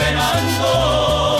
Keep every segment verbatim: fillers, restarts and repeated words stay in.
esperando.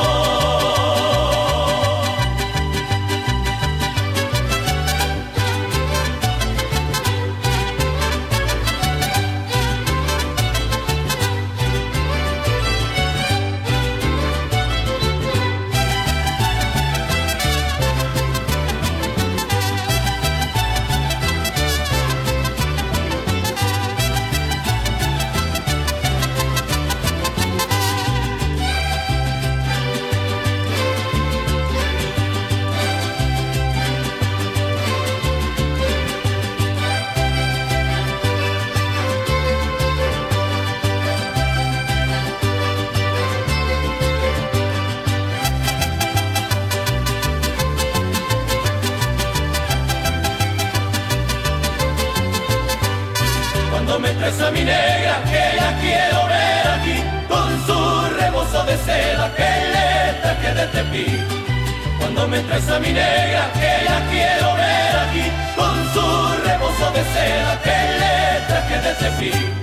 Cuando me traes a mi negra, que la quiero ver aquí, con su rebozo de seda que le traje de Tepic. Cuando me traes a mi negra, que la quiero ver aquí, con su rebozo de seda que le traje de Tepic.